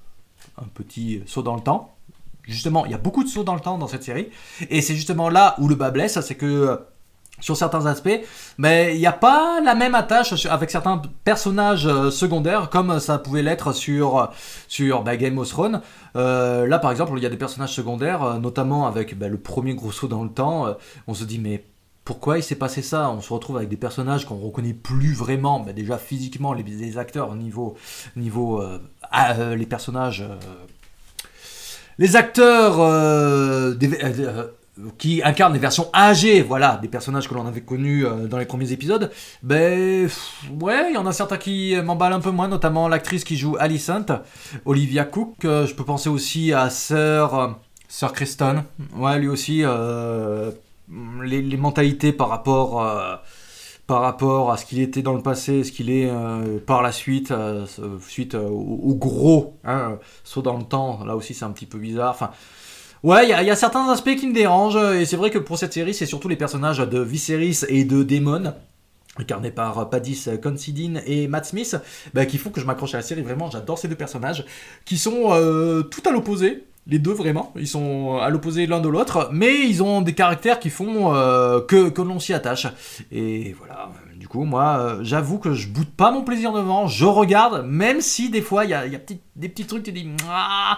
un petit saut dans le temps. Justement, il y a beaucoup de sauts dans le temps dans cette série, et c'est justement là où le bas blesse, c'est que sur certains aspects, mais il n'y a pas la même attache avec certains personnages euh, secondaires comme ça pouvait l'être sur, sur bah, Game of Thrones. Euh, là par exemple il y a des personnages secondaires, euh, notamment avec bah, le premier gros saut dans le temps, euh, on se dit mais pourquoi il s'est passé ça? On se retrouve avec des personnages qu'on reconnaît plus vraiment, bah, déjà physiquement les, les acteurs, niveau, niveau euh, euh, les personnages, euh, les acteurs euh, des, euh, qui incarnent des versions âgées, voilà, des personnages que l'on avait connus euh, dans les premiers épisodes, ben pff, ouais, il y en a certains qui m'emballent un peu moins, notamment l'actrice qui joue Alicent, Olivia Cook. Euh, je peux penser aussi à Sir, euh, Sir Creston, ouais, lui aussi, euh, les, les mentalités par rapport, euh, par rapport à ce qu'il était dans le passé, ce qu'il est euh, par la suite, euh, suite euh, au, au gros hein, saut dans le temps, là aussi c'est un petit peu bizarre, enfin... Ouais, il y, y a certains aspects qui me dérangent, et c'est vrai que pour cette série, c'est surtout les personnages de Viserys et de Daemon, incarnés par Padis Considine et Matt Smith, bah, qui font que je m'accroche à la série. Vraiment, j'adore ces deux personnages, qui sont euh, tout à l'opposé, les deux vraiment, ils sont à l'opposé l'un de l'autre, mais ils ont des caractères qui font euh, que, que l'on s'y attache. Et voilà, du coup, moi, euh, j'avoue que je boude pas mon plaisir devant, je regarde, même si des fois, il y a, y a petit, des petits trucs, tu dis... Ah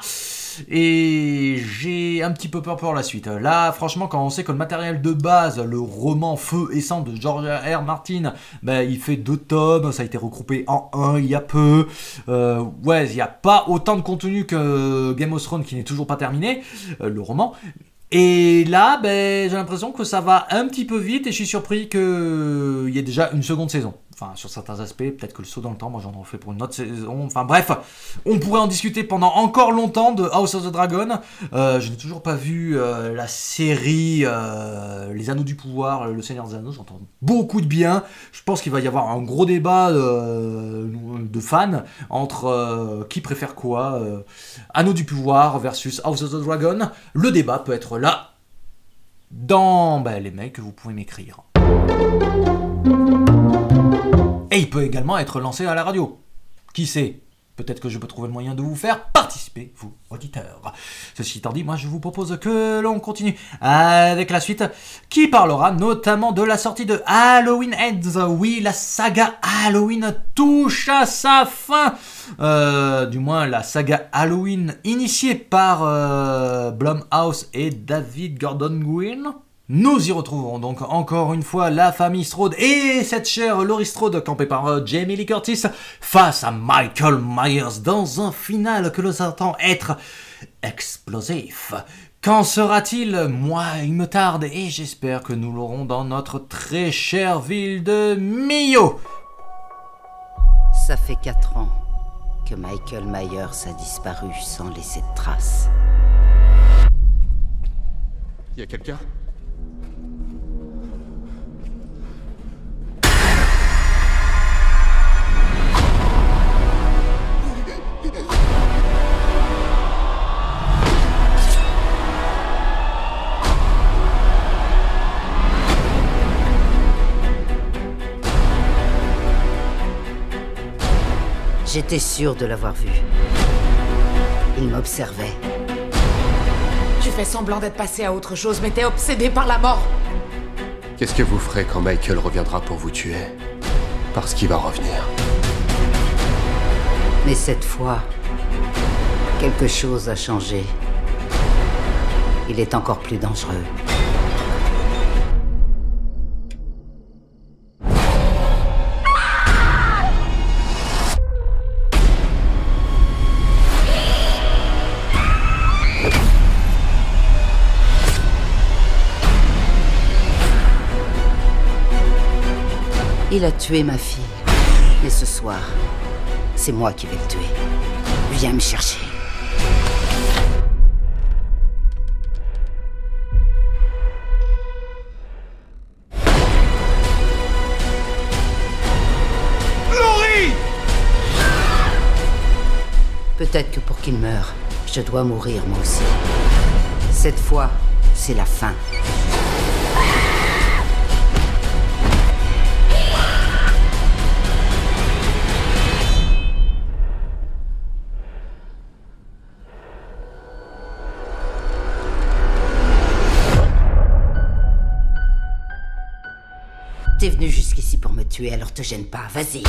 et j'ai un petit peu peur pour la suite. Là, franchement, quand on sait que le matériel de base, le roman Feu et Sang de George R. Martin, ben, il fait deux tomes, ça a été regroupé en un il y a peu. Euh, ouais, il n'y a pas autant de contenu que Game of Thrones qui n'est toujours pas terminé, euh, le roman. Et là, ben, j'ai l'impression que ça va un petit peu vite et je suis surpris qu'il y ait déjà une seconde saison. Enfin, sur certains aspects, peut-être que le saut dans le temps, moi j'en ai fait pour une autre saison. Enfin bref, on pourrait en discuter pendant encore longtemps de House of the Dragon. Euh, je n'ai toujours pas vu euh, la série euh, Les Anneaux du Pouvoir, Le Seigneur des Anneaux, j'entends beaucoup de bien. Je pense qu'il va y avoir un gros débat euh, de fans entre euh, qui préfère quoi, euh, Anneaux du Pouvoir versus House of the Dragon. Le débat peut être là dans ben, les mails que vous pouvez m'écrire. Et il peut également être lancé à la radio. Qui sait? Peut-être que je peux trouver le moyen de vous faire participer, vous, auditeurs. Ceci étant dit, moi je vous propose que l'on continue avec la suite, qui parlera notamment de la sortie de Halloween Ends. Oui, la saga Halloween touche à sa fin. Euh, du moins, la saga Halloween initiée par euh, Blumhouse et David Gordon Green. Nous y retrouverons donc encore une fois la famille Strode et cette chère Laurie Strode campée par euh, Jamie Lee Curtis face à Michael Myers dans un final que l'on attend être explosif. Qu'en sera-t-il? Moi, il me tarde et j'espère que nous l'aurons dans notre très chère ville de Millau. Ça fait quatre ans que Michael Myers a disparu sans laisser de traces. Y a quelqu'un ? J'étais sûr de l'avoir vu. Il m'observait. Tu fais semblant d'être passé à autre chose, mais t'es obsédé par la mort. Qu'est-ce que vous ferez quand Michael reviendra pour vous tuer? Parce qu'il va revenir. Mais cette fois, quelque chose a changé. Il est encore plus dangereux. Il a tué ma fille. Mais ce soir, c'est moi qui vais le tuer. Viens me chercher. Laurie! Peut-être que pour qu'il meure, je dois mourir moi aussi. Cette fois, c'est la fin. venu jusqu'ici pour me tuer, alors te gêne pas, vas-y.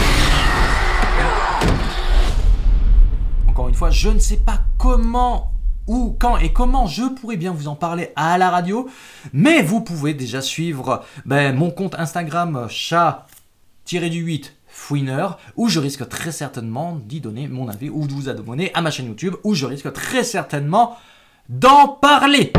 Encore une fois, je ne sais pas comment, où, quand et comment je pourrais bien vous en parler à la radio, mais vous pouvez déjà suivre ben, mon compte Instagram chat-du-huit fouineur, où je risque très certainement d'y donner mon avis, ou de vous abonner à ma chaîne YouTube, où je risque très certainement d'en parler.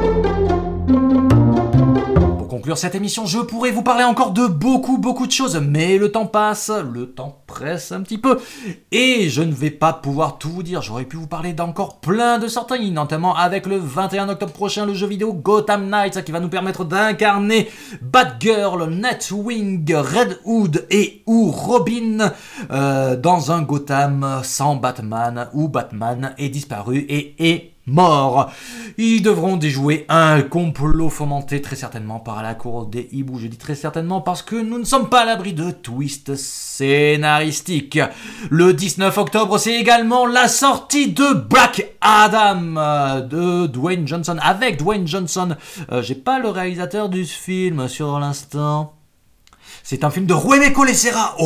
Pour conclure cette émission, je pourrais vous parler encore de beaucoup, beaucoup de choses, mais le temps passe, le temps presse un petit peu, et je ne vais pas pouvoir tout vous dire. J'aurais pu vous parler d'encore plein de sorties, notamment avec le vingt et un octobre prochain, le jeu vidéo Gotham Knights, qui va nous permettre d'incarner Batgirl, Nightwing, Red Hood et ou Robin euh, dans un Gotham sans Batman, où Batman est disparu et est mort. Ils devront déjouer un complot fomenté très certainement par la cour des hiboux. Je dis très certainement parce que nous ne sommes pas à l'abri de twists scénaristiques. Le dix-neuf octobre, c'est également la sortie de Black Adam euh, de Dwayne Johnson, avec Dwayne Johnson. Euh, j'ai pas le réalisateur du film sur l'instant. C'est un film de Rueme Colessera.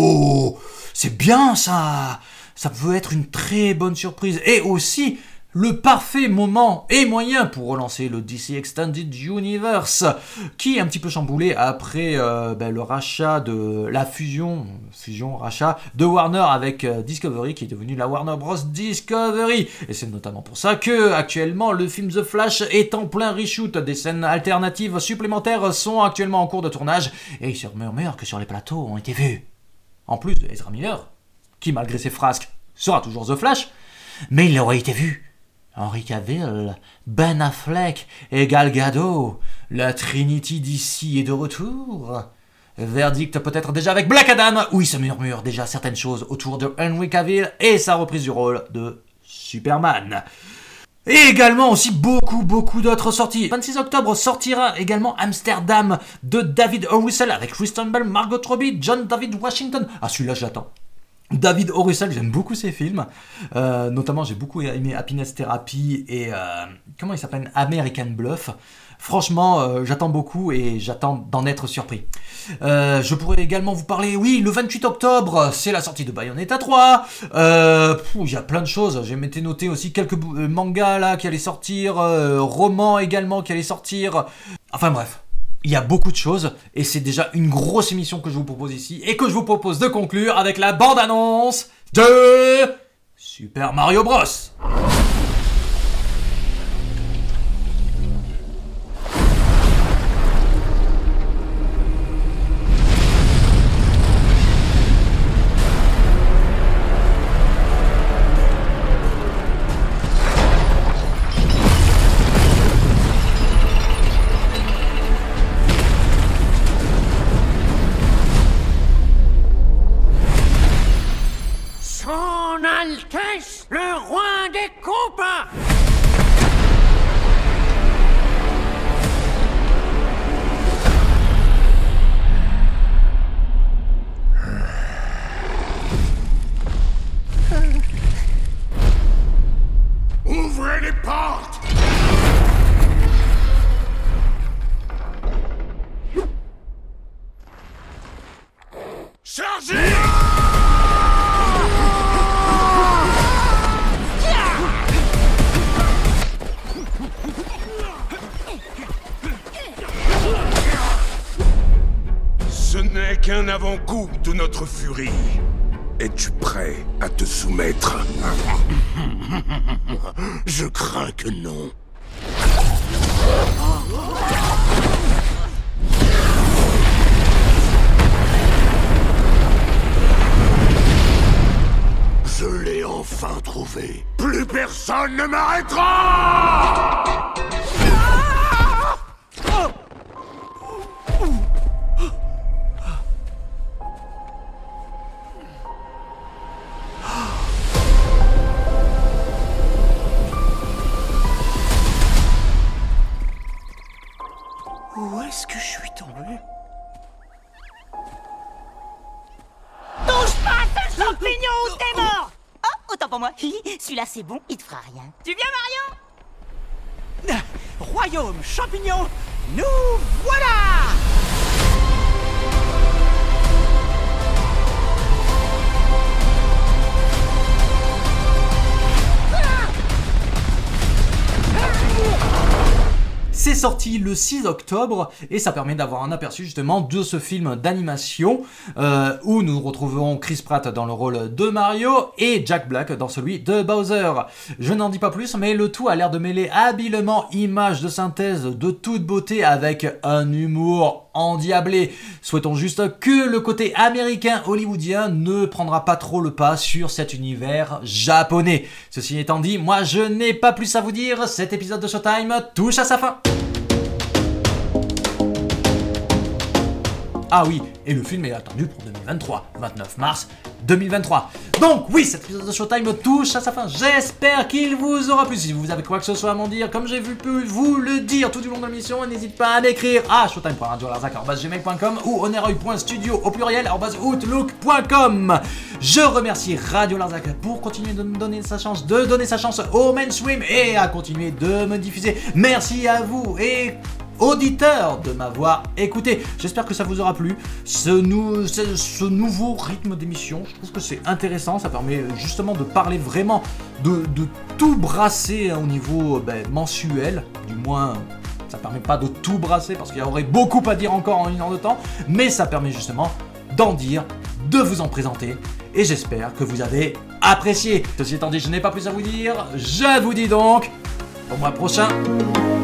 Oh, c'est bien ça. Ça peut être une très bonne surprise. Et aussi le parfait moment et moyen pour relancer le D C Extended Universe, qui est un petit peu chamboulé après euh, ben, le rachat de la fusion, fusion rachat de Warner avec euh, Discovery, qui est devenu la Warner Bros Discovery. Et c'est notamment pour ça que actuellement le film The Flash est en plein reshoot. Des scènes alternatives supplémentaires sont actuellement en cours de tournage, et il se murmure que sur les plateaux ont été vus. En plus de Ezra Miller, qui malgré ses frasques sera toujours The Flash, mais il aurait été vu Henry Cavill, Ben Affleck et Gal Gadot. La Trinity d'ici est de retour. Verdict peut-être déjà avec Black Adam, où il se murmure déjà certaines choses autour de Henry Cavill et sa reprise du rôle de Superman. Et également aussi beaucoup beaucoup d'autres sorties. vingt-six octobre sortira également Amsterdam de David O. Russell avec Kristen Bell, Margot Robbie, John David Washington. Ah, celui-là je l'attends. David O. Russell, j'aime beaucoup ses films, euh, notamment j'ai beaucoup aimé Happiness Therapy et euh, comment il s'appelle, American Bluff. Franchement, euh, j'attends beaucoup et j'attends d'en être surpris. Euh, je pourrais également vous parler, oui, le vingt-huit octobre, c'est la sortie de Bayonetta trois. Euh, il y a plein de choses. J'ai m'étais noté aussi quelques euh, mangas là qui allaient sortir, euh, romans également qui allaient sortir. Enfin bref. Il y a beaucoup de choses, et c'est déjà une grosse émission que je vous propose ici, et que je vous propose de conclure avec la bande-annonce de Super Mario Bros. Altesse, le roi des combats! Ouvrez les portes! Chargez! Ce n'est qu'un avant-goût de notre furie. Es-tu prêt à te soumettre? Je crains que non. Je l'ai enfin trouvé. Plus personne ne m'arrêtera! Où est-ce que je suis tombé? Touche pas à ce champignon ou t'es mort! Oh, autant pour moi. Celui-là c'est bon, il te fera rien. Tu viens, Marion? Royaume champignon, nous voilà! C'est sorti le six octobre et ça permet d'avoir un aperçu justement de ce film d'animation euh, où nous retrouverons Chris Pratt dans le rôle de Mario et Jack Black dans celui de Bowser. Je n'en dis pas plus, mais le tout a l'air de mêler habilement images de synthèse de toute beauté avec un humour endiablé. Souhaitons juste que le côté américain hollywoodien ne prendra pas trop le pas sur cet univers japonais. Ceci étant dit, moi je n'ai pas plus à vous dire, cet épisode de Showtime touche à sa fin. Ah oui, et le film est attendu pour deux mille vingt-trois, vingt-neuf mars deux mille vingt-trois. Donc oui, cet épisode de Showtime touche à sa fin. J'espère qu'il vous aura plu. Si vous avez quoi que ce soit à m'en dire, comme j'ai vu pu vous le dire tout du long de l'émission, n'hésitez pas à m'écrire à showtime point radio larzac arobase gmail point com ou oneroy point studio au pluriel arobase outlook point com. Je remercie Radio Larzac pour continuer de me donner sa chance, de donner sa chance au mainstream et à continuer de me diffuser. Merci à vous et auditeurs de m'avoir écouté. J'espère que ça vous aura plu. Ce, nou- ce, ce nouveau rythme d'émission, je trouve que c'est intéressant. Ça permet justement de parler vraiment, de, de tout brasser au niveau ben, mensuel. Du moins, ça permet pas de tout brasser parce qu'il y aurait beaucoup à dire encore en une heure de temps. Mais ça permet justement d'en dire, de vous en présenter. Et j'espère que vous avez apprécié. Ceci étant dit, je n'ai pas plus à vous dire. Je vous dis donc au mois prochain.